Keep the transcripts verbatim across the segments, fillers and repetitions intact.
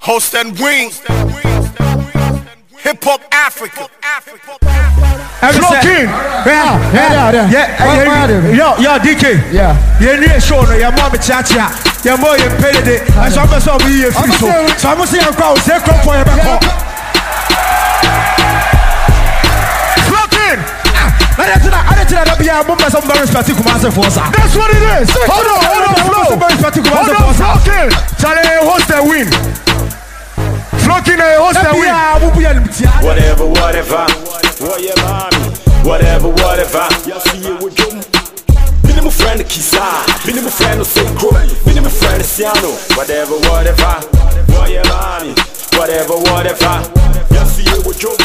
Host and Wing, Hip Hop Africa. Flokin, yeah, yeah, yeah, yo, yo, D K, yeah, you need a show, your mom, chacha, your boy, you paid it, and some of us be a free so. So I'm saying, I'm going to say, come for your back. Flokin, I didn't know, I didn't know that be a woman, some very specific master force. That's what it is. Hold on, hold on, hold on, very specific master force. Flokin, Charlie, host the win. Flokin, host the win. Whatever, whatever. Whatever, whatever. You see it with them. Been my friend Kisa, been my friend Oseko, been my friend Siano. Whatever, whatever. Whatever, whatever. You see it with them.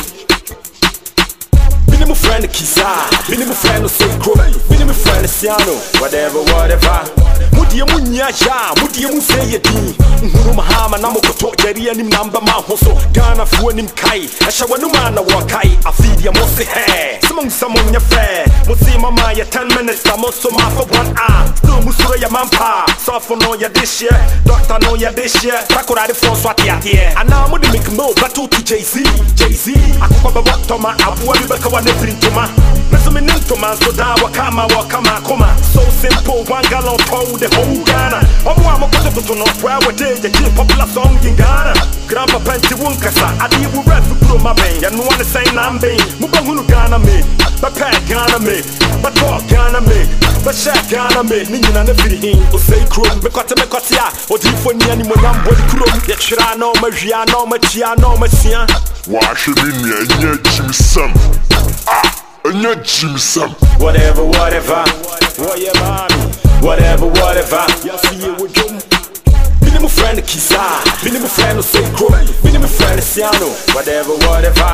Been my friend Kisa, been my friend Oseko, been my friend Siano. Whatever, whatever. Mudia munya ja, mudia mu say ye din. Nhuru mahama na mokoto jeri anim namba ma hoso. Ghana fu anim kai, ahwa no ma na wo kai. Afidi mo se he. Samon samon ya fe. Mo se mama ya ten minutes na mo so ma for one hour. No musuro ya mampa. Sofo no ya this year, doctor no ya this year. Takura de fon so ati ati. Ana mo de make mo battle to Jay-Z, Jay-Z. Akoko ba botoma abu abi beka wa ne printoma. Meso me nintoma so da wa kama wa kama koma. So simple one gallon told the whole Ghana. Omo amo koto koto no where we dey the popular song in Ghana. Grandpa Penti Wunkasa, adi wu rap pro my bang. Ya no one say nambe. Muba hunu Ghana me, ba pa Ghana me, ba talk Ghana me, ba share Ghana me. Ni nyina na firi hin o say krom. Me kwate me kwate a, odi fo ni ani mo nyam body krom. Ya twira no ma hwia no ma tia no ma sia. Wa hwe mi nia nya jimsam. Ah, nya jimsam. Whatever, whatever. Whatever. Whatever, whatever. You see it with them. Been my friend Kisa, been my friend Oseko, been my friend Siano. Whatever, whatever.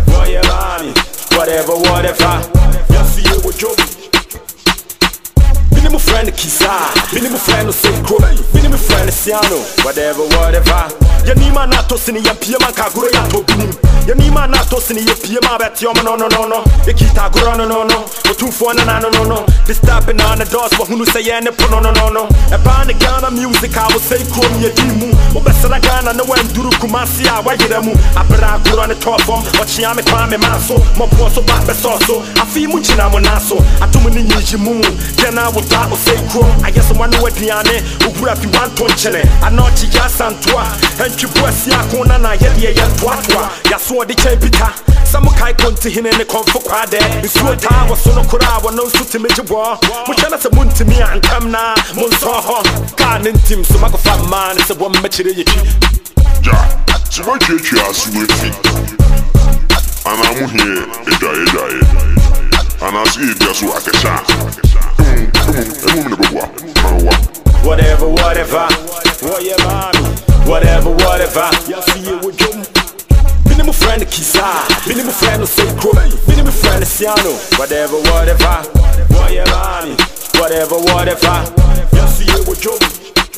Whatever, whatever. You see it with them. Been my friend Kisa, been my friend Oseko, been my friend Siano. Whatever, whatever. Yanima na tosini ya piyama kaguro ya tobinim. Yanima na tosini ya piyama beti yoma no no no no. Ekita guro no no no. Otumfo na na no no no. This tapping on the doors but hunu say ya ne po no no no no. Eba ne Ghana music I will say krom ye dimu. Obesara Ghana no wen duru kumasi a wayere mu. Abra guro ne top form. Ochia me kwa me maso. Mo po so ba be so so. Afi mu china mo naso. Atumu ni nyiji mu. Gena wo ta o say krom. Ayese wanu aduane. Obura fi wan ton chene. Anochi ya santwa. Chibuasi akona na yedi ye twatwa ya so de chempita samu kai konti hine ne konfo kwade nsuo ta waso no kura wo no nsuti mejibo mo chana se muntimi ankam na mo nso ho ka ne ntim so makofa man se bom machire yetwi ja se mo chechi asu efi ana mu hie eda eda ana si edia so akesha emu me ne bobwa mawa whatever whatever whatever Whatever, whatever. You see it with them. Been my friend Kisa, been my friend Oseko, been my friend Siano. Whatever, whatever. Whatever, whatever. You see it with them.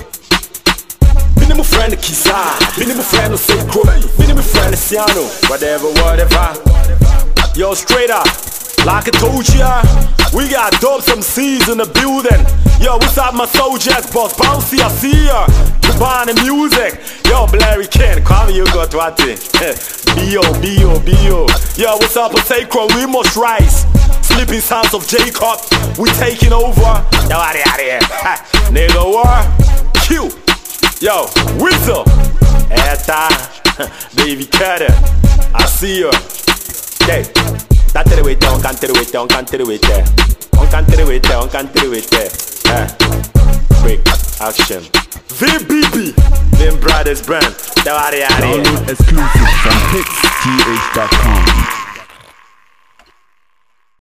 Been my friend Kisa, been my friend Oseko, been my friend Siano. Whatever, whatever. Yo, straight up. Like I told ya, we got dope M Cs in the building. Yo, what's up my soldiers, boss bouncy, I see ya. Combine the music. Yo, Larry Ken, come you got what thing. B O, B O, B O. Yo, what's up Oseko, we must rise. Sleeping sounds of Jacob, we taking over. Yo, out of here. Nigga war, Q. Yo, Whistle. Eta, Baby Carter, I see ya. Okay. That the way down, can't the way down, can't the way there. On can't the way there, on can't the way there. Eh, quick action. V B B, them brothers brand. Download exclusive from hits t h dot com.